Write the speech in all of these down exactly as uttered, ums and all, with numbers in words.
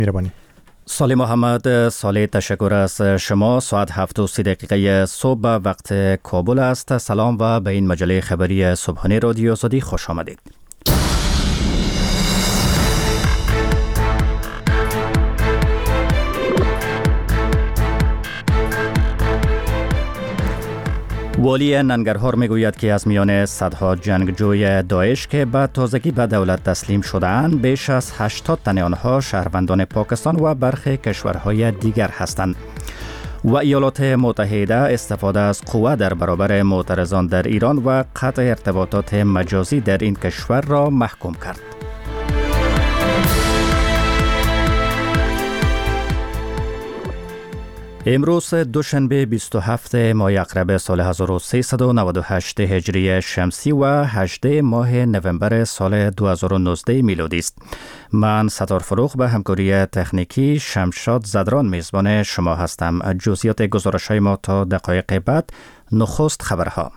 میربانی. سالی محمد، سالی تشکر از شما. ساعت هفت و سی دقیقه صبح وقت کابل است. سلام و به این مجله خبری صبحانه رادیو آزادی خوش آمدید. والی ننگرهار میگوید که از میان صدها جنگجوی داعش که به تازگی به دولت تسلیم شده‌اند، بیش از هشتاد تن آنها شهروندان پاکستان و برخی کشورهای دیگر هستند. و ایالات متحده استفاده از قوه در برابر معترضان در ایران و قطع ارتباطات مجازی در این کشور را محکوم کرد. امروز دوشنبه بیست و هفتم ماه اقرب سال هزار و سیصد و نود و هشت هجری شمسی و هجدهم ماه نوامبر سال دو هزار و نوزده میلادی است. من ستار فروغ به همکاری تکنیکی شمشاد زدران میزبان شما هستم. جزئیات گزارش‌های ما تا دقایق بعد. نخست خبرها.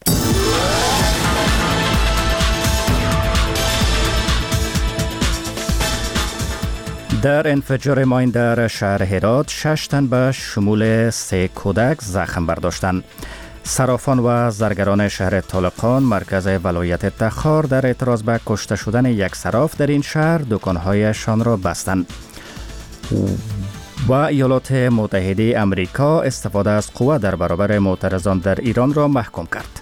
در انفجار ماین در شهر هرات شش تن به شمول سه کودک زخم برداشتند. صرافان و زرگران شهر طالقان مرکز ولایت تخار در اعتراض به کشته شدن یک صراف در این شهر دکانهایشان را بستند. و ایالات متحده امریکا استفاده از قوه در برابر معترضان در ایران را محکوم کرد.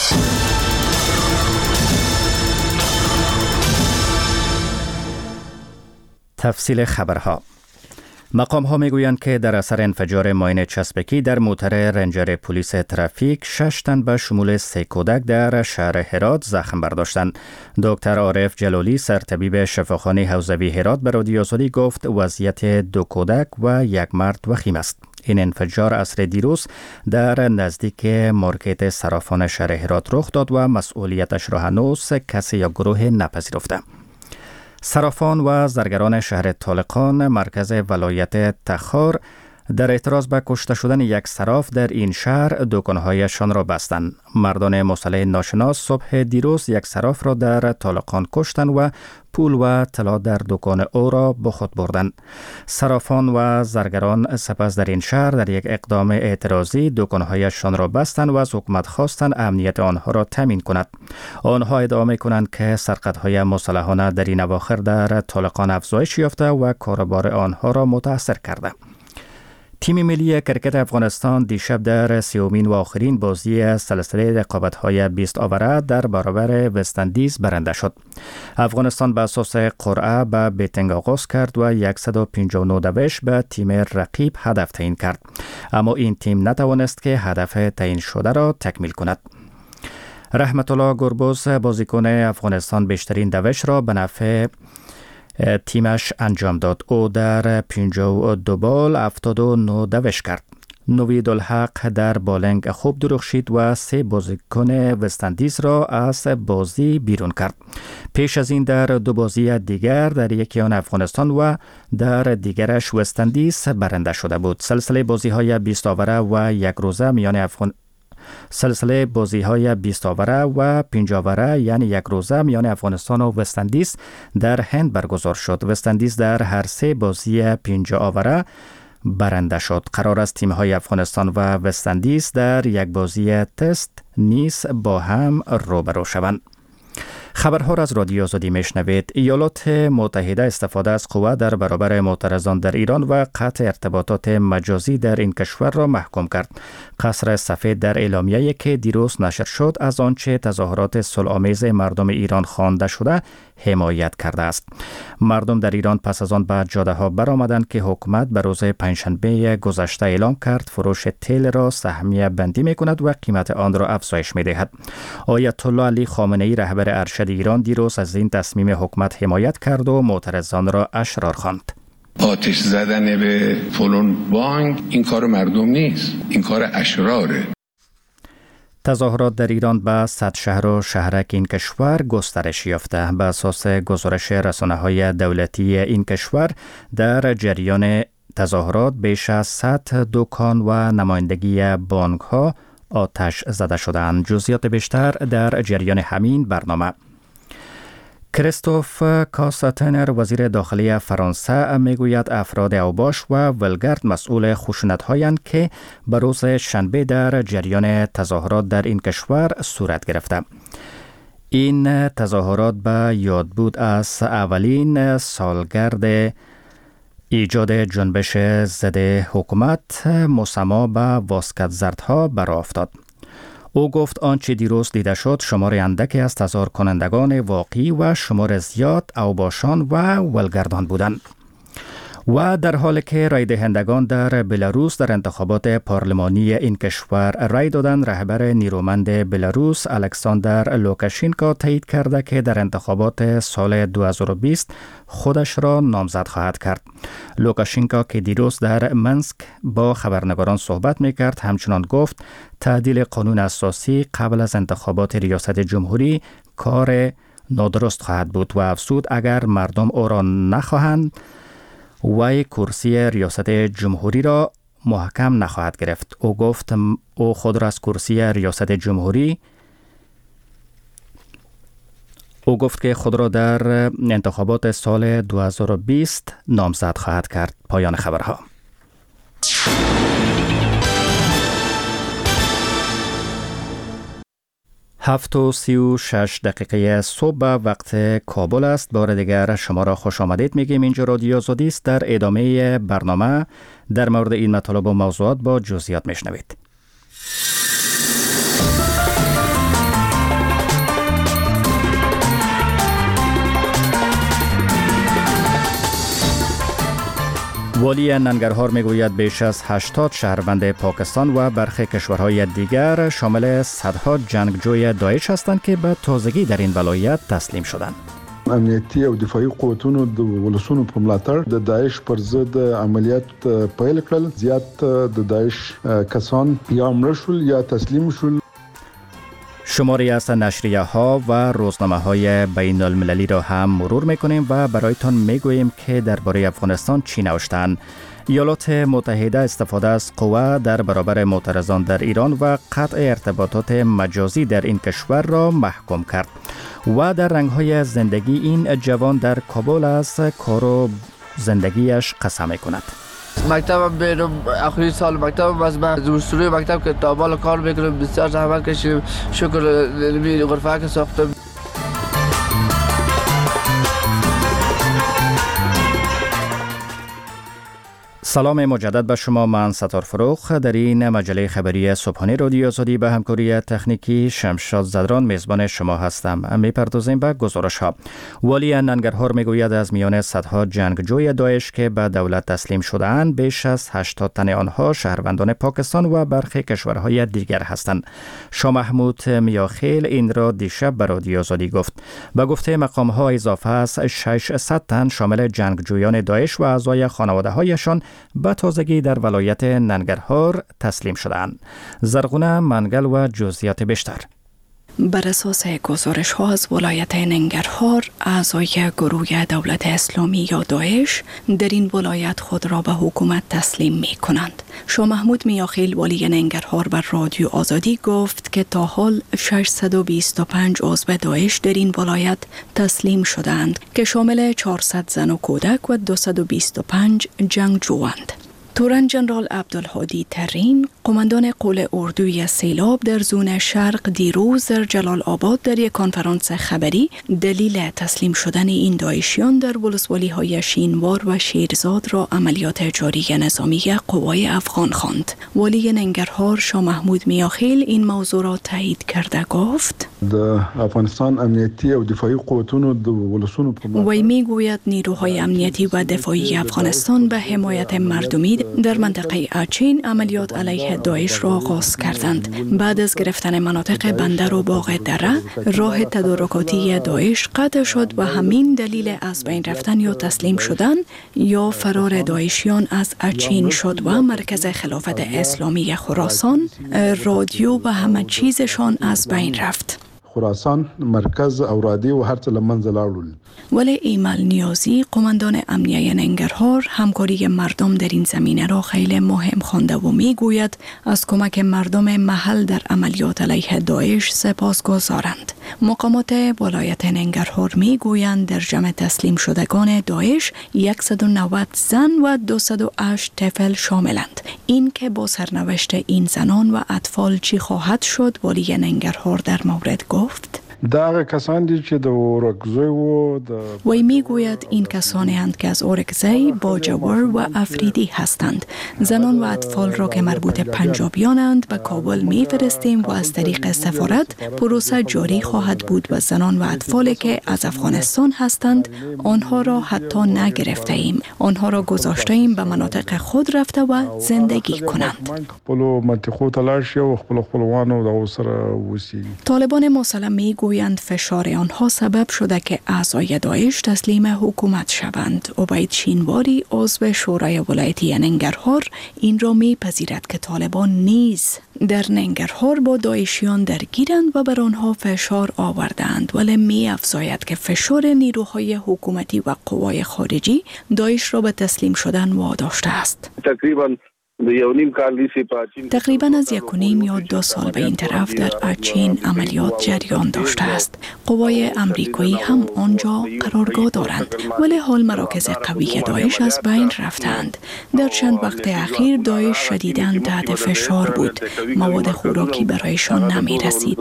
تفصیل خبرها. مقام ها میگویند که در اثر انفجار ماین چسبکی در موتر رنجر پلیس ترافیک شش تن به شمول سه کودک در شهر هرات زخم برداشتند. دکتر عارف جلالی سرطبیب شفاخانه حوزوی هرات به رادیو آزادی گفت وضعیت دو کودک و یک مرد وخیم است. این انفجار عصر دیروز در نزدیک مارکت صرافان شهر هرات رخ داد و مسئولیتش را هنوز کسی یا گروه نپذیرفته. صرافان و زرگران شهر طالقان مرکز ولایت تخار در اعتراض به کشته شدن یک صراف در این شهر دکانهایشان را بستند. مردان مسلح ناشناس صبح دیروز یک صراف را در طالقان کشتند و پول و طلا در دکان او را به خود بردند. صرافان و زرگران سپس در این شهر در یک اقدام اعتراضی دکانهایشان را بستند و از حکومت خواستند امنیت آنها را تامین کند. آنها ادعا می‌کنند که سرقت‌های مسلحانه در این اواخر در طالقان افزایش یافته و کاروبار آنها را متاثر کرده. تیم ملی کرکت افغانستان دیشب در سیومین و آخرین بازی سلسله رقابت‌های بیست آوره در برابر وست‌اندیز برنده شد. افغانستان به اساس قرعه به بیتینگ آغاز کرد و صد و پنجاه و نه دوش به تیم رقیب هدف تعیین کرد، اما این تیم نتوانست که هدف تعیین شده را تکمیل کند. رحمت الله گربز بازیکن افغانستان بیشترین دوش را به نفع تیمش انجام داد. او در پنجاه و دو بال هفتاد و نه دوش کرد. نویدالحق در بالنگ خوب درخشید و سه بازیکن وست‌اندیز را از بازی بیرون کرد. پیش از این در دو بازی دیگر در یکی آن افغانستان و در دیگرش وست‌اندیز برنده شده بود. سلسله بازی های بیست آوره و یک روزه میان افغان سلسله بازی های بیست آوره و پنجاه آوره یعنی یک روزه میان افغانستان و وست‌اندیز در هند برگزار شد. وست‌اندیز در هر سه بازی پنجاه آوره برنده شد. قرار است تیم های افغانستان و وست‌اندیز در یک بازی تست نیز با هم روبرو شوند. خبرها را از رادیو آزادی میشنوید. ایالات متحده استفاده از قوه در برابر معترضان در ایران و قطع ارتباطات مجازی در این کشور را محکوم کرد. قصر سفید در اعلامیه‌ای که دیروز نشر شد از آنچه تظاهرات صلح‌آمیز مردم ایران خوانده شده حمایت کرده است. مردم در ایران پس از آن به جاده‌ها برآمدند که حکومت به روز پنجشنبه گذشته اعلام کرد فروش تیل را سهمیه بندی می‌کند و قیمت آن را افزایش می‌دهد. آیت الله علی خامنه‌ای رهبر ارشد ایران دیروز از این تصمیم حکومت حمایت کرد و معترضان را اشرار خواند. آتش زدن به فلان بانک این کار مردم نیست، این کار اشراره. تظاهرات در ایران به صد شهر و شهرک این کشور گسترش یافته. به اساس گزارش رسانه‌های دولتی این کشور در جریان تظاهرات بیش از صد دکان و نمایندگی بانک‌ها آتش زده شدند. جزئیات بیشتر در جریان همین برنامه. کریستوف کاستنر وزیر داخلی فرانسه میگوید افراد اوباش و ولگرد مسئول خشونت‌هایند که به روز شنبه در جریان تظاهرات در این کشور صورت گرفته. این تظاهرات به یاد بود از اولین سالگرد ایجاد جنبش ضد حکومت مسما به واسکت‌زردها برآ افتاد. او گفت آنچه دیروز دیده شد شمار اندکی از تظاهر کنندگان واقعی و شمار زیاد اوباشان و ولگردان بودند. و در حالی که رای دهندگان در بلاروس در انتخابات پارلمانی این کشور رای دادند، رهبر نیرومند بلاروس الکساندر لوکاشینکو تایید کرده که در انتخابات سال دو هزار و بیست خودش را نامزد خواهد کرد. لوکاشینکو که دیروز در منسک با خبرنگاران صحبت می‌کرد همچنان گفت تعدیل قانون اساسی قبل از انتخابات ریاست جمهوری کار نادرست خواهد بود و افزود اگر مردم او را نخواهند وی کرسی ریاست جمهوری را محکم نخواهد گرفت. او گفت او خود را از کرسی ریاست جمهوری او گفت که خود را در انتخابات سال دو هزار و بیست نامزد خواهد کرد. پایان خبرها. هفت و سی و شش دقیقه صبح وقت کابل است. بار دیگر شما را خوش آمدید میگیم. اینجا رادیو آزادی است. در ادامه برنامه در مورد این مطالب و موضوعات با جزئیات میشنوید. والی ننگرهار میگوید بیش از هشتاد شهروند پاکستان و برخی کشورهای دیگر شامل صدها جنگجوی داعش هستند که به تازگی در این ولایت تسلیم شدند. امنیتي او دفاعي قوتونو د ولسونو په ملاتړ د داعش پر ضد عملیات پیل کړل. زیات د داعش کسان یا مړه شول یا تسلیم شول. شماری از نشریه ها و روزنامه های بین المللی را هم مرور میکنیم و برایتان میگوییم که درباره افغانستان چی نوشتند. ایالات متحده استفاده از قوه در برابر معترضان در ایران و قطع ارتباطات مجازی در این کشور را محکوم کرد و در رنگ‌های زندگی این جوان در کابل از کار و زندگیش قسم میکند. مکتبم برم آخرین سال مکتبم از من دورسوری مکتب که تابال کار میکنم بسیار زحمت کشیدم. شکر لبی غرفه که ساختم. سلام مجدد به شما. من ستار فروخ در این مجله خبری صبحانه رادیو آزادی به همکاری تکنیکی شمشاد زدران میزبان شما هستم. میپردازیم به گزارش ها. والی ننگرهار میگوید از میان صدها جنگجوی داعش که به دولت تسلیم شده‌اند بیش از هشتاد تن آنها شهروندان پاکستان و برخی کشورهای دیگر هستند. شاه محمود میاخیل این را دیشب به رادیو آزادی گفت. به گفته مقام ها اضافه از ششصد تن شامل جنگجویان داعش و اعضای خانواده هایشان به تازگی در ولایت ننگرهار تسلیم شدند. زرغونه منگل و جزئیات بیشتر. بر اساس گزارش ها از ولایت ننگرهار، اعضای گروه دولت اسلامی یا داعش در این ولایت خود را به حکومت تسلیم می کنند. شاه محمود میاخیل والی ننگرهار بر رادیو آزادی گفت که تا حال ششصد و بیست و پنج عضو داعش در این ولایت تسلیم شدند که شامل چهارصد زن و کودک و دویست و بیست و پنج جنگجویند. تورن جنرال عبدالهادی ترین، قماندان قول اردوی سیلاب در زون شرق دیروز در جلال آباد در یک کنفرانس خبری دلیل تسلیم شدن این داعشیان در ولسوالی های شینوار و شیرزاد را عملیات جاری نظامی قوای افغان خواند. والی ننگرهار شاه محمود میاخیل این موضوع را تایید کرده گفت: د افغانستان امنیتی او دفاعی قوتونو د ولسونو وی میگوید نیروهای امنیتی و دفاعی افغانستان به حمایت مردمی در منطقه اچین عملیات علیه داعش را آغاز کردند. بعد از گرفتن مناطق بندر و باغ دره، راه تدارکاتی داعش قطع شد و همین دلیل از بین رفتن یا تسلیم شدن یا فرار داعشیان از اچین شد و مرکز خلافت اسلامی خراسان، رادیو و همه چیزشان از بین رفت. خراسان مرکز او رادی و هر څه لمنځه لاړل. ولی ایمل نیازی قماندان امنیه ننگرهار همکاری مردم در این زمینه را خیلی مهم خوانده و میگوید از کمک مردم محل در عملیات علیه داعش سپاسگزارند. مقامات ولایت ننگرهار میگویند در جمع تسلیم شدگان داعش صد و نود زن و دویست و هشت طفل شاملند. این که با سرنوشت این زنان و اطفال چی خواهد شد ولی ننگرهار در مورد گفت. دا کسان دي چې د اورکزی و د وی میگوید این کسانی هستند که از اورکزی، باجور و افریدی هستند. زنان و اطفال را که مربوط پنجابیانند به کابل میفرستیم و از طریق سفارت پروسه جاری خواهد بود و زنان و اطفالی که از افغانستان هستند آنها را حتی نگرفته ایم. آنها را گذاشته ایم به مناطق خود رفته و زندگی کنند. طالبان مسلم میگویند فشار آنها سبب شده که اعضای داعش تسلیم حکومت شوند. عبید شینواری عضو شورای ولایتی ننگرهار این را میپذیرد که طالبان نیز در ننگرهار با داعشیان درگیرند و بر آنها فشار آوردند، ولی می افزاید که فشار نیروهای حکومتی و قوای خارجی داعش را به تسلیم شدن واداشته است. تقریبا تقریبا از یک و نیم یا دو سال به این طرف در اچین عملیات جریان داشته است. قوای امریکایی هم آنجا قرارگاه دارند، ولی حال مراکز قوی داعش از بین رفتند. در چند وقت اخیر داعش شدیداً تحت فشار بود. مواد خوراکی برایشان نمی رسید.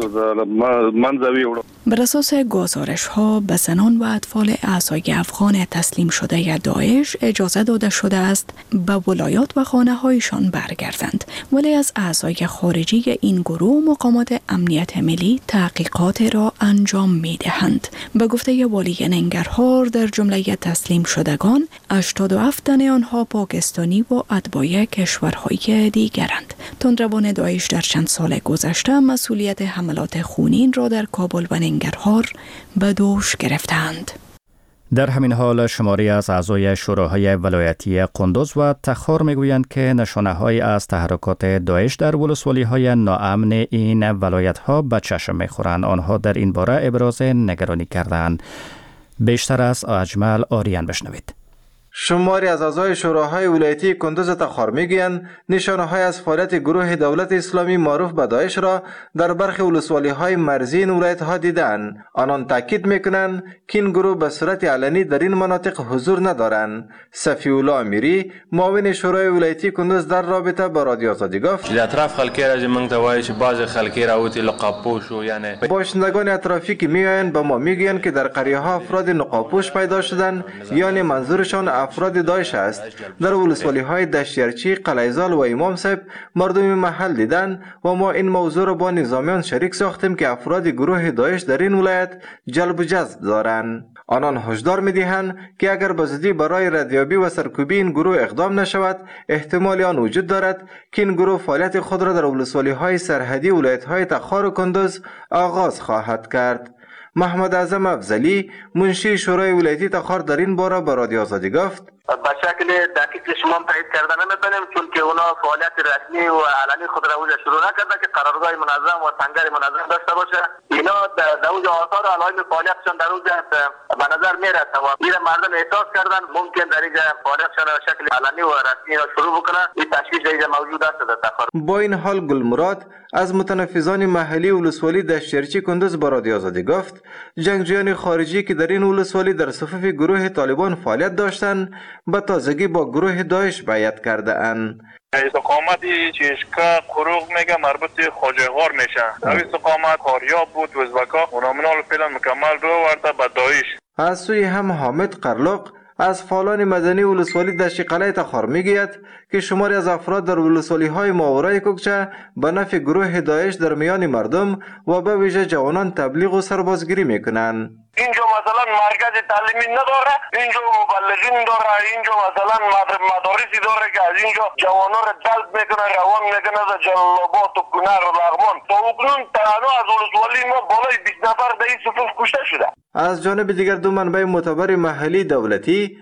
بر اساس گزارش ها به زنان و اطفال اعضای افغان تسلیم شده داعش اجازه داده شده است به ولایات و خانه هایشان برگردند، ولی از اعضای خارجی این گروه مقامات امنیت ملی تحقیقات را انجام می دهند. به گفته والی ننگرهار در جمله تسلیم شدگان هشتاد و هفت تن آنها پاکستانی و اتباع کشورهای دیگرند. تندروان داعش در چند سال گذشته مسئولیت حملات خونین را در کابل و ننگرهار به دوش گرفتند. در همین حال شماری از اعضای شوراهای ولایتی قندوز و تخار میگویند که نشانه‌هایی از تحرکات داعش در ولسوالی‌های ناامن این ولایت‌ها به چشم می‌خورند. آنها در این باره ابراز نگرانی کردند. بیشتر از اجمل آریان بشنوید. شماری از اعضای شوراهای ولایتی کندوز تخار میگویند نشانه‌های از فعالیت گروه دولت اسلامی معروف به داعش را در برخی ولسوالی‌های مرزی این ولایت‌ها دیدند. آنان تاکید میکنند که این گروه به صورت علنی در این مناطق حضور ندارند. صفی الله امیری معاون شورای ولایتی کندوز در رابطه با رادیو آزادی گفت اطراف خلکی را من توایش باز خلکی را اوتی لقاپوش و یعنی باشندگان اطرافی که میآیند به ما میگویند که در قریه‌ها افراد نقابپوش پیدا شدند، یعنی منظورشان افراد داعش است. در ولسوالی‌های دشتیرچی، قلعه‌زال و امام صاحب مردم محل دیدن و ما این موضوع را با نظامیان شریک ساختیم که افراد گروه داعش در این ولایت جلب و جذب دارند. آنان هشدار می‌دهند که اگر به زودی برای ردیابی و سرکوبی این گروه اقدام نشود، احتمال آن وجود دارد که این گروه فعالیت خود را در ولسوالی‌های سرحدی ولایت‌های تخار و کندوز آغاز خواهد کرد. محمد اعظم افضلی منشی شورای ولایتی تخار در این باره به رادیو آزادی گفت به شکل دقیق شما تایید کردن نمی‌تونیم، چون که اونا فعالیت رسمی و علنی خود را اوجا شروع نکرده که قرارگاه منظم و سنگر منظم داشته باشه. اینا در اوجا آثار علائم فعالیتشان در اوجا به نظر میرسه و این مردم احساس کردن ممکن در اینجا فعالیتشان به شکل علنی و رسمی را شروع بکنن. این تشویش اینجا موجود است در تخار. با این حال گلمراد از متنفذان محلی ولسوالی دشتیرچی کندوز با رادیو آزادی گفت جنگجویان خارجی که در این ولسوالی در صفوف گروه طالبان فعالیت داشتند به تازگی با گروه داعش بیعت کرده اند. استقامتی چشکا قروق میگه مربوط خواجه غار میشه. این استقامت کاریاب بود وزبکا و نامنال فعلا مکمل رو ورده به داعش. از سوی هم حامد قرلق از فعالان مدنی ولسوالی دشت قلعه تخار میگوید که شماری از افراد در ولسوالی‌های ماورای کوکچه به نفع گروه داعش در میان مردم و به ویژه جوانان تبلیغ و سربازگیری میکنند. اینجا مثلا مرکز تعلیمی نداره، اینجا مبلغین داره، اینجا مثلا مدارسی داره که از اینجا جوانا را جلب میکنه، روان میکنه در جلابات و کنر و لغمان. تا اکنون تنها از ولسوالی ما بالای بیست نفر در این صفوف کشته شده. از جانب دیگر دو منبع معتبر محلی دولتی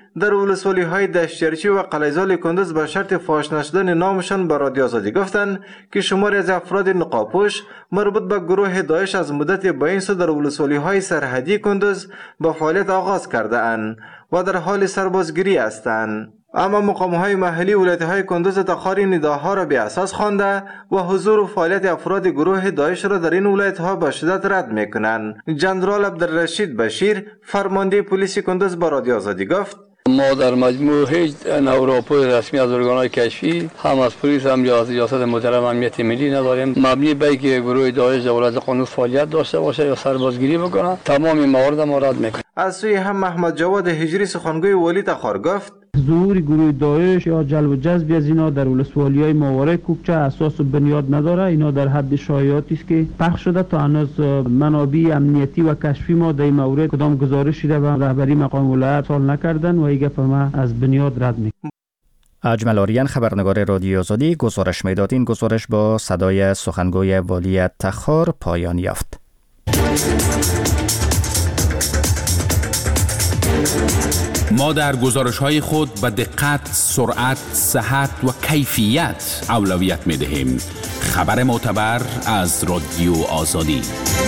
در ولسوالی های دشتیرچی و قلیزال کندز به شرط فاش نشدن نامشان به رادیو آزادی گفتند که شماری از افراد نقابپوش مربوط به گروه داعش از مدت بیست سال در ولسوالی های سرحدی کندز با فعالیت آغاز کرده اند و در حال سربازگیری هستند. اما مقام‌های محلی ولایت‌های کندز تخار نداها را به اساس خوانده و حضور و فعالیت افراد گروه داعش را در این ولایت‌ها به شدت رد می‌کنند. جنرال عبدالرشید بشیر فرمانده پلیس کندز با رادیو آزادی گفت: ما در مجموع هیچ نوراپور رسمی از ارگان‌های کشفی هم از پلیس هم یا از ریاست محترم امنیت ملی نداریم. مبنی بر اینکه گروه داعش در ولایت قندوز فعالیت داشته باشه یا سربازگیری بکنه تمام موارد ما رد می‌کنیم. از سوی هم محمد جواد هجری سخنگوی والی تخار گفت: ظهور گروه داعش یا جلب و جذب از اینا در ولسوالی‌های ماوراء کوکچه اساس و بنیاد نداره. اینا در حد شایعاتی است که پخش شده. تا هنوز منابع امنیتی و کشفی ما در این مورد کدام گزارشی را به رهبری مقام ولایت سال نکردن و این گپ ما از بنیاد رد می‌کنیم. اجمل آریان خبرنگار رادیو آزادی گزارش میداد. این گزارش با صدای سخنگوی والی تخار پایان یافت. ما در گزارش‌های خود به دقت، سرعت، صحت و کیفیت اولویت می‌دهیم. خبر معتبر از رادیو آزادی.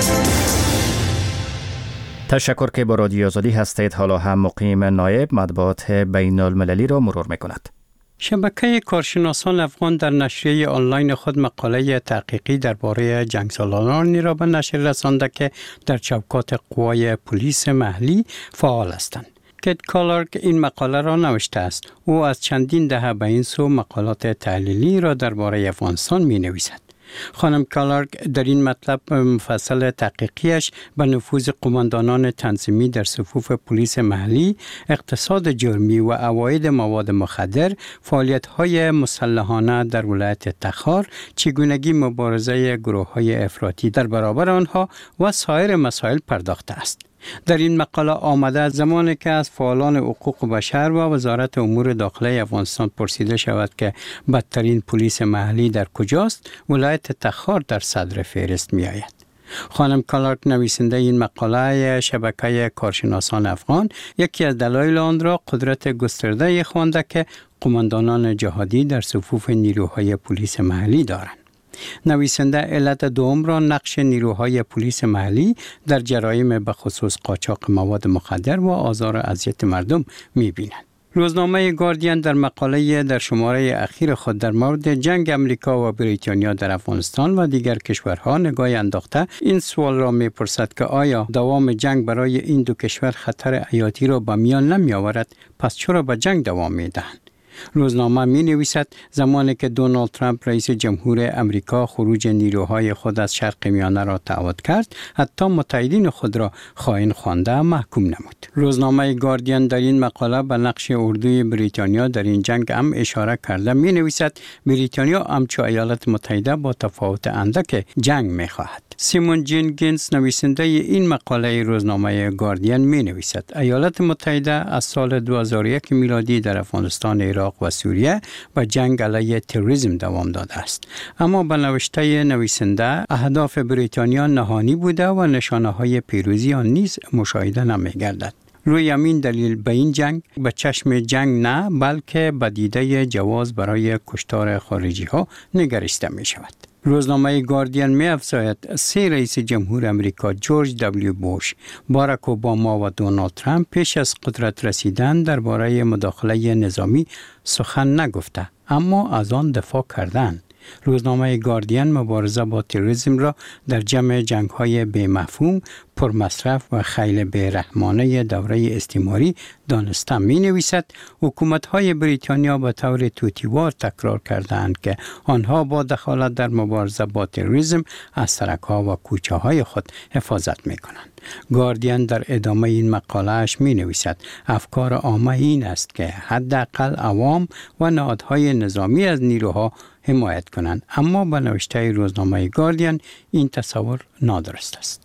تشکر که با رادیو آزادی هستید. حالا هم مقیم نایب مطبوعات بین المللی را مرور می‌کند. شبکه کارشناسان افغان در نشریه آنلاین خود مقاله تحقیقی درباره جنگسالارانی را به نشر رسانده که در چوکات قوای پلیس محلی فعال هستند. کیت کالارک این مقاله را نوشته است. او از چندین دهه به این سو مقالات تحلیلی را درباره افغانستان می نویسد. خانم کالارک در این مطلب مفصل تحقیقیش به نفوذ قماندانان تنظیمی در صفوف پلیس محلی، اقتصاد جرمی و عواید مواد مخدر، فعالیت‌های مسلحانه در ولایت تخار، چگونگی مبارزه گروه‌های افراطی در برابر آنها و سایر مسائل پرداخته است. در این مقاله آمده زمانی که از فعالان حقوق بشر و وزارت امور داخلی افغانستان پرسیده شود که بدترین پلیس محلی در کجاست، ولایت تخار در صدر فهرست می آید. خانم کالارک نویسنده این مقاله شبکه کارشناسان افغان یکی از دلایل آن را قدرت گسترده خوانده که قماندانان جهادی در صفوف نیروهای پلیس محلی دارند. نویسنده علت دوم را نقش نیروهای پلیس محلی در جرایم به خصوص قاچاق مواد مخدر و آزار و اذیت مردم می‌بیند. روزنامه گاردین در مقاله در شماره اخیر خود در مورد جنگ امریکا و بریتانیا در افغانستان و دیگر کشورها نگاه انداخته این سوال را می‌پرسد که آیا دوام جنگ برای این دو کشور خطر حیاتی را به میان نمی‌آورد؟ پس چرا به جنگ دوام می‌دهند؟ روزنامه می نویسد زمانی که دونالد ترامپ رئیس جمهور امریکا خروج نیروهای خود از شرق میانه را تعهد کرد، حتی متحدین خود را خائن خوانده محکوم نمود. روزنامه گاردین در این مقاله به نقش اردوی بریتانیا در این جنگ هم اشاره کرده می نویسد بریتانیا همچو ایالات متحده با تفاوت اندک جنگ می خواهد. سیمون جنگینز نویسنده این مقاله روزنامه گاردین می نویسد ایالات متحده از سال دو هزار و یک میلادی در افغانستان، عراق و سوریه به جنگ علیه تروریسم دوام داده است. اما به نوشته نویسنده اهداف بریتانیا نهانی بوده و نشانه های پیروزی آن نیز مشاهده نمی گردد. روی همین دلیل به این جنگ به چشم جنگ نه بلکه به دیده جواز برای کشتار خارجی ها نگریسته می شود. روزنامه گاردین می افزاید سه رئیس جمهور امریکا جورج دبلیو بوش، باراک اوباما و دونالد ترامپ پیش از قدرت رسیدن درباره مداخله نظامی سخن نگفته اما از آن دفاع کردند. روزنامه گاردین مبارزه با تروریسم را در جمع جنگ‌های بی‌مفهوم، پرمصرف و خیلی بی‌رحمانه دوره استعماری دانسته می‌نویسد حکومت‌های بریتانیا به طور توتیوار تکرار کردند که آنها با دخالت در مبارزه با تروریسم از سرک‌ها و کوچه‌های خود حفاظت می‌کنند. گاردین در ادامه این مقاله‌اش می‌نویسد افکار عامه این است که حداقل عوام و نهادهای نظامی از نیروها حمایت کنند، اما به نوشته روزنامه گاردین این تصور نادرست است.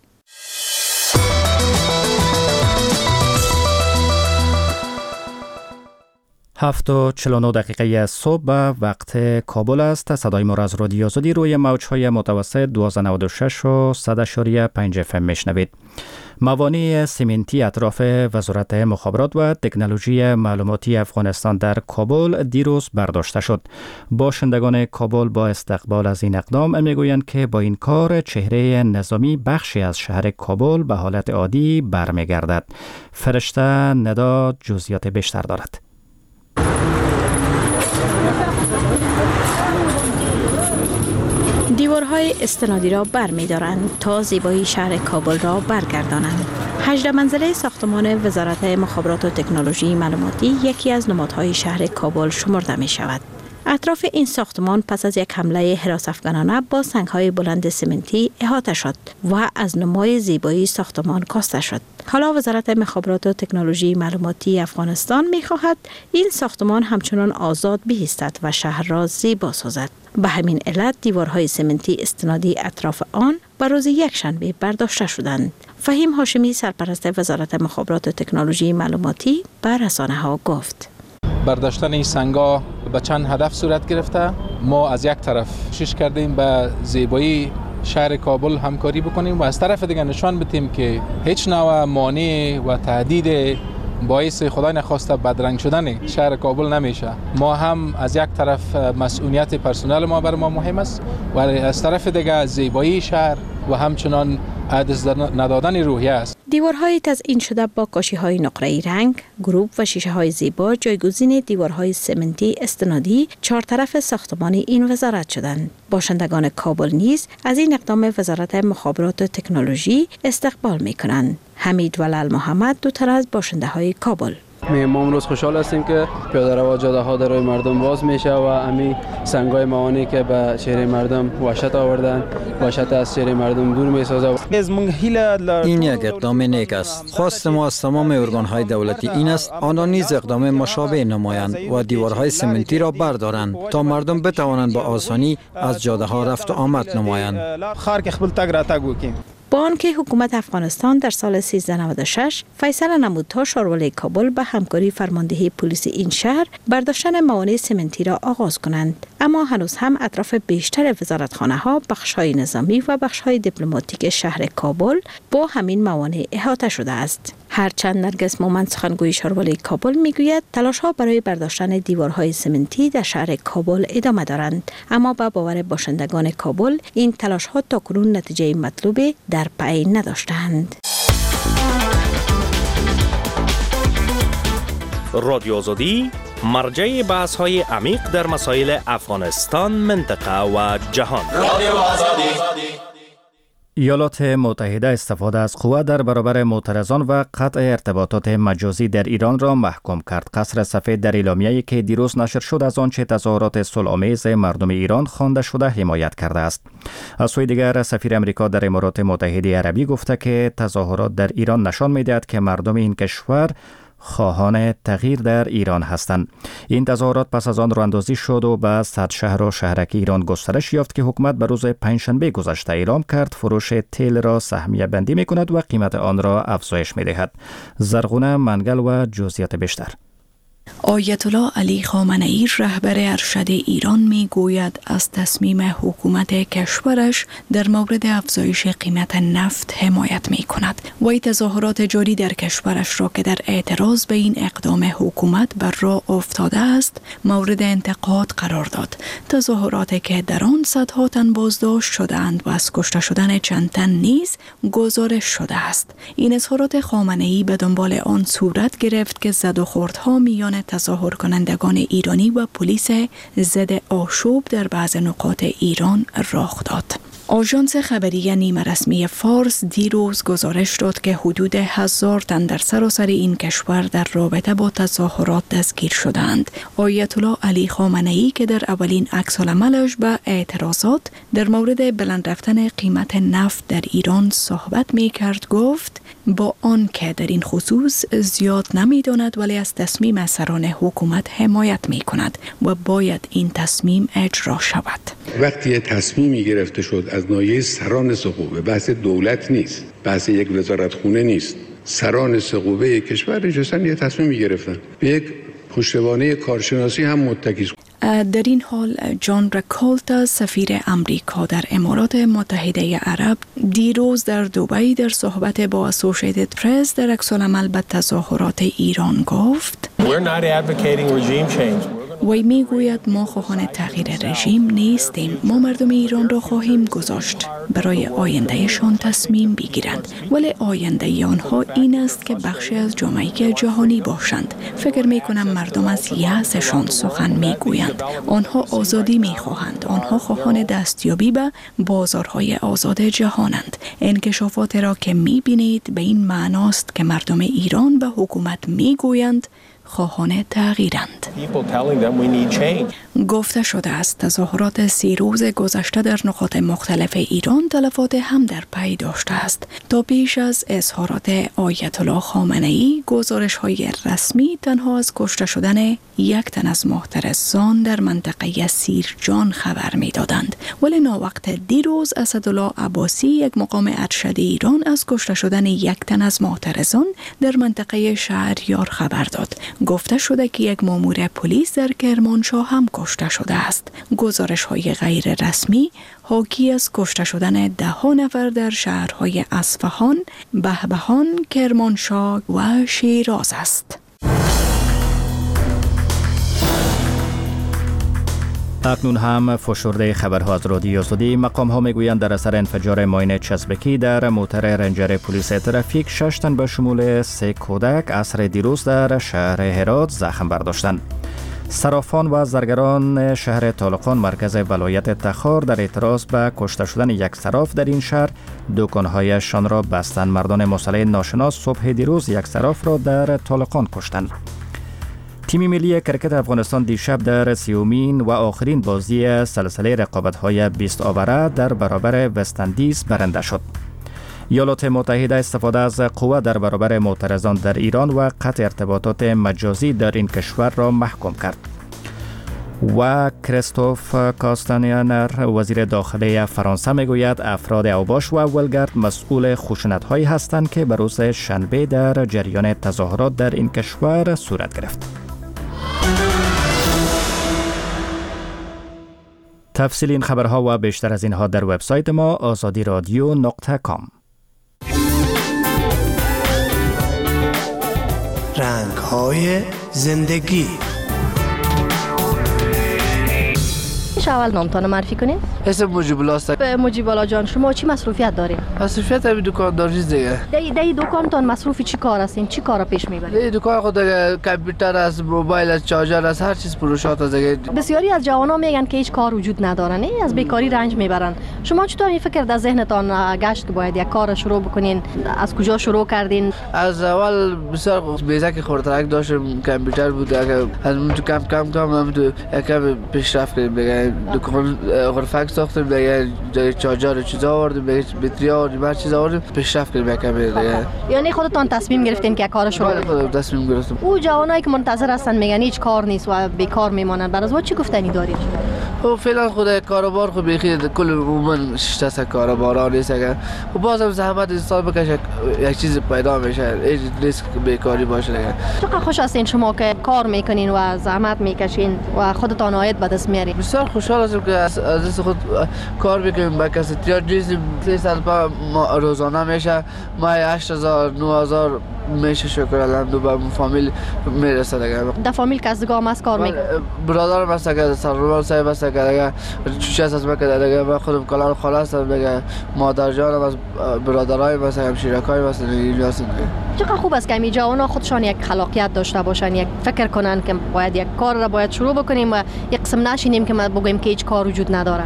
هفت و چهل و نه دقیقه صبح به وقت کابل است. صدای ما را از رادیو آزادی روی موج‌های متوسط دویست و نود و شش و صد و پنج اف ام میشنوید. موانع سمنتی اطراف وزارت مخابرات و تکنولوژی معلوماتی افغانستان در کابل دیروز برداشته شد. باشندگان کابل با استقبال از این اقدام میگویند که با این کار چهره نظامی بخشی از شهر کابل به حالت عادی برمیگردد. فرشته ندا جزئیات بیشتر دارد. دیوارهای استنادی را بر می دارند تا زیبایی شهر کابل را برگردانند. هجده منزله ساختمان وزارت مخابرات و تکنولوژی معلوماتی یکی از نمادهای شهر کابل شمرده می شود. اطراف این ساختمان پس از یک حمله حراس‌افکنانه با سنگ‌های بلند سمنتی احاطه شد و از نمای زیبایی ساختمان کاسته شد. حالا وزارت مخابرات و تکنولوژی معلوماتی افغانستان می‌خواهد این ساختمان همچنان آزاد بایستد و شهر را زیبا سازد. به همین علت دیوارهای سمنتی استنادی اطراف آن به روز یکشنبه برداشته شدند. فهیم هاشمی سرپرست وزارت مخابرات و تکنولوژی معلوماتی به رسانه‌ها گفت: برداشتن این سنگا به چند هدف صورت گرفته. ما از یک طرف کوشش کردیم به زیبایی شهر کابل همکاری بکنیم و از طرف دیگه نشان بدیم که هیچ نوع مانع و تهدید باعث خدای نخواسته بدرنگ شدن شهر کابل نمیشه. ما هم از یک طرف مسئولیت پرسنل ما بر ما مهم است و از طرف دیگه زیبایی شهر و همچنان عدس ندادن روحیه است. دیوارهای تزئین شده با کاشی‌های نقره‌ای رنگ، گروب و شیشه‌های زیبا جایگزین دیوارهای سمنتی استنادی چهار طرف ساختمان این وزارت شدند. باشندگان کابل نیز از این اقدام وزارت مخابرات و تکنولوژی استقبال می‌کنند. حمید ولال محمد دو تن از باشنده‌های کابل: ما امروز خوشحال هستیم که پیاده رو جاده ها در روی مردم باز میشه و امی سنگای موانعی که به چهره مردم وحشت آوردن وحشت از چهره مردم دور میسازه. این یک اقدام نیک است. خواست ما از تمام ارگان‌های دولتی این است آنها نیز اقدام مشابه نمایند و دیوارهای سمنتی را بردارند تا مردم بتوانند با آسانی از جاده ها رفت و آمد نمایند. با آنکه حکومت افغانستان در سال سیزده نود و شش فیصله نمود تا شارولای کابل به همکاری فرماندهی پلیس این شهر برداشتن موانع سمنتی را آغاز کنند، اما هنوز هم اطراف بیشتر وزارتخانه ها، بخش‌های نظامی و بخش‌های دیپلماتیک شهر کابل با همین موانع احاطه شده است. هرچند نرگس مومند سخنگوی شارولای کابل میگوید تلاش‌ها برای برداشتن دیوارهای سمنتی در شهر کابل ادامه دارند، اما با باور باشندگان کابل این تلاش‌ها تاکنون نتیجه مطلوب در پی نداشتند. رادیو آزادی مرجع بحث‌های عمیق در مسائل افغانستان، منطقه و جهان. رادیو آزادی. ایالات متحده استفاده از قوه در برابر معترضان و قطع ارتباطات مجازی در ایران را محکوم کرد. قصر سفید در اعلامیه‌ای که دیروز نشر شد از آنچه تظاهرات صلح‌آمیز مردم ایران خوانده شده حمایت کرده است. از سوی دیگر سفیر امریکا در امارات متحده عربی گفته که تظاهرات در ایران نشان می‌دهد که مردم این کشور خواهان تغییر در ایران هستند. این تظاهرات پس از آن راهاندازی شد و به صد شهر و شهرک ایران گسترش یافت که حکومت به روز پنجشنبه گذشته اعلام کرد فروش تیل را سهمیه بندی می کند و قیمت آن را افزایش می دهد. زرغونه منگل و جزئیات بیشتر. آیت الله علی خامنه‌ای رهبر ارشد ایران می گوید از تصمیم حکومت کشورش در مورد افزایش قیمت نفت حمایت می کند. وی تظاهرات جاری در کشورش را که در اعتراض به این اقدام حکومت بر راه افتاده است مورد انتقاد قرار داد. تظاهراتی که در آن صدها تن بازداشت شدند و از کشته شدن چند تن نیز گزارش شده است. این اظهارات خامنه‌ای به دنبال آن صورت گرفت که زد و خوردها میان تظاهر کنندگان ایرانی و پلیس ضد آشوب در بعض نقاط ایران رخ داد. آژانس خبری نیمه رسمی فارس دیروز گزارش داد که حدود هزار تن در سراسر این کشور در رابطه با تظاهرات دستگیر شدند. آیت الله علی خامنه‌ای که در اولین عکس‌العملش به اعتراضات در مورد بلند رفتن قیمت نفت در ایران صحبت می کرد گفت با آن که در این خصوص زیاد نمی داند ولی از تصمیم سران حکومت حمایت می کند و باید این تصمیم اجرا شود. وقتی تصمیمی گرفته شد از ناحیه سران سقوبه، بحث دولت نیست، بحث یک وزارت خونه نیست، سران سقوبه کشور نشستن یه تصمیمی گرفتن به یک پشتوانه کارشناسی هم متکی است. در این حال جان رکولتا سفیر امریکا در امارات متحده عرب دیروز در دبی در صحبت با اسوسییتد پرس در عکس‌العمل به تظاهرات ایران گفت وی میگوید ما خواهان تغییر رژیم نیستیم. ما مردم ایران را خواهیم گذاشت برای آیندهشان تصمیم بگیرند، ولی آینده آنها این است که بخشی از جامعه جهانی باشند. فکر می کنم مردم از یأسشان سخن میگویند. آنها آزادی میخواهند. آنها خواهان دستیابی به بازارهای آزاد جهانند. انکشافات را که میبینید به این معناست که مردم ایران به حکومت میگویند خواهان تغییرند. گفته شده است تظاهرات سی روز گذشته در نقاط مختلف ایران تلفات هم در پی داشته است. تا پیش از اظهارات آیت الله خامنه‌ای گزارش های رسمی تنها از کشته شدن یک تن از محترسان در منطقه سیرجان خبر می دادند، ولی ناوقت دیروز اسدالله عباسی یک مقام ارشد ایران از کشته شدن یک تن از محترسان در منطقه شهریار خبر داد. گفته شده که یک مامور پلیس در کرمانشاه هم کشته شده است. گزارش های غیر رسمی حاکی از کشته شدن ده ها نفر در شهرهای اصفهان، بهبهان، کرمانشاه و شیراز است. اکنون هم فشرده خبرها از رادیو آزادی. مقام ها میگویند در اثر انفجار ماین چسبکی در موتر رنجر پلیس ترافیک شش تن به شمول سه کودک عصر دیروز در شهر هرات زخم برداشتند. صرافان و زرگران شهر طالقان مرکز ولایت تخار در اعتراض به کشته شدن یک صراف در این شهر دکانهایشان را بستند. مردان مسلح ناشناس صبح دیروز یک صراف را در طالقان کشتند. تیم ملی کرکت افغانستان دیشب در سیومین و آخرین بازی سلسله رقابت‌های بیست آوره در برابر وست‌اندیز برنده شد. ایالات متحده استفاده از قوه در برابر معترضان در ایران و قطع ارتباطات مجازی در این کشور را محکوم کرد. و کریستوف کاستانیانر وزیر داخلی فرانسه میگوید افراد اوباش و ولگارد مسئول خشونت‌هایی هستند که به روز شنبه در جریان تظاهرات در این کشور صورت گرفت. تفصیل این خبرها و بیشتر از اینها در وبسایت ما آزادی رادیو نقطه کام. رنگ‌های زندگی. اول نامتان معرفی کنید؟ اسم مجیب است. مجیب الله جان شما چی مصروفیت دارید؟ مصروفیت همین دکانداری دیگه. دی دی دکانتان مصروف چی کار هستین؟ چی کارا پیش میبرید؟ دی دکان خود کامپیوتر است، موبایل است، چارجر است، هر چیز فروشات است دیگه. بسیاری از جوانان میگن که هیچ کار وجود ندارن، از بیکاری رنج میبرن. شما چطور این فکر در ذهنتان گشت که باید یک کار شروع بکنین؟ از کجا شروع کردین؟ از اول بسیار بیزک خردرک داشتم، کامپیوتر بود، از اون تو کم کم کم هم تو یکم پیشرفت کردیم دیگه. دکان غرفک ساختیم دیگه، چارجر چیزا آوردیم، بطری آوردیم، هر چیز آوردیم، پیشرفت کردیم یکم دیگه. یعنی خودتان تصمیم گرفتین که کار شروع کنید؟ خودم تصمیم گرفتم. او جوانایی که منتظر هستن میگن هیچ کار نیست و بیکار میمونن، برای از چی گفتنی دارید؟ خب فعلا خود کاروبار خود بخیر کل عموما شش کاروبارا نیست که و بازم زحمت انسان بکشه یک چیز پیدا میشه، هیچ ریسک بیکاری باشه دیگه. چقدر خوش هستین شما که کار میکنین و زحمت میکشین و خودتان عاید به دست میارین؟ بسیار خوشحال هستم که از از خود کار میکنیم، با کسی تیاردریزی سه سال با روزانه میشه، مای هشت هزار نه هزار میشه، شکر الحمدلله به فامیل میرسه دیگه. در فامیل کسگاه ماست کار میکنه؟ برادرم هست که سرور صاحب هست که دیگه چوچه هست میکنه دیگه، من خودم کلان خاله هستم دیگه، مادر جانم از برادرای مثلا همشیرکای مثلا اینجا هستن. چقدر خوب است که می جوانا خودشان یک خلاقیت داشته باشن، یک فکر کنن که باید یک کار را باید شروع بکنیم و یک قسم نشینیم که ما بگیم که هیچ کار وجود نداره.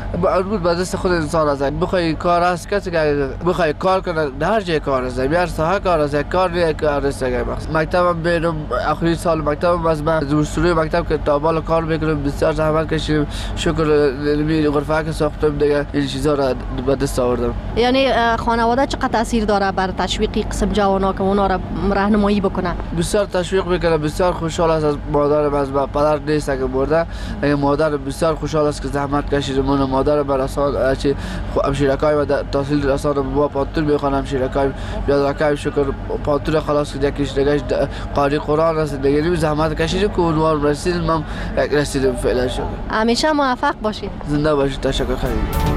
بود به دست خود انسان است. بخوای کار است کسی که بخوای کار کنه هر جای کار است، هر ساحه کار است، کار نه کار است. مکتبم برم آخرین سال مکتبم از من دورسوری مکتب که تا بالا کار میکنم، بسیار زحمت کشیدم، شکر علمی غرفه که ساختم دیگه این چیزا را به دست آوردم. یعنی خانواده چقدر تاثیر داره بر تشویقی قسم جوانا که اونا را راهنمایی بکنه؟ بسیار تشویق میکنه، بسیار خوشحال است. مادرم از پدر نیست که برده، مادر بسیار خوشحال است که زحمت کشیدم، من مادر برسان چی همشیرکای و تحصیل رسان با پاتور میخوان همشیرکای بیاد رکای شکر پاتور خلاص که یکیش دیگه قاری قرآن است دیگه زحمت کشید که اونوار رسید من رسیدم فعلا شد. همیشه موفق باشید. زنده باشید. تشکر خیلی.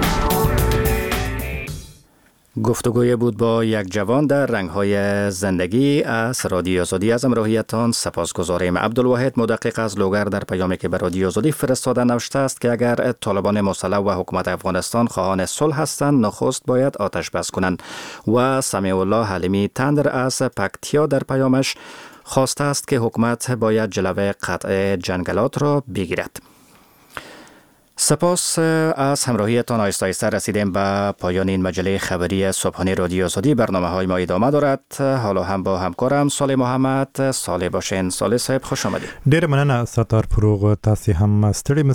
گفتگوی بود با یک جوان در رنگ‌های زندگی از رادیو آزادی. از همراهیتان سپاسگزاریم. عبدالواحد مدقق از لوگر در پیامی که به رادیو آزادی فرستاده نوشته است که اگر طالبان مسلح و حکومت افغانستان خواهان صلح هستند نخست باید آتش بس کنند. و سمیع الله حلیمی تندر از پکتیا در پیامش خواسته است که حکومت باید جلوه قطع جنگلات را بگیرد. سپاس از همراهیتان. آهسته آهسته رسیدیم به پایان این مجله خبری صبحانه رادیو آزادی. برنامه های ما ادامه دارد. حالا هم با همکارم صالح محمد. صالح باشین. صالح صاحب خوش آمدید. ډیر مننه ستار فروغ. تاسو هم ستړي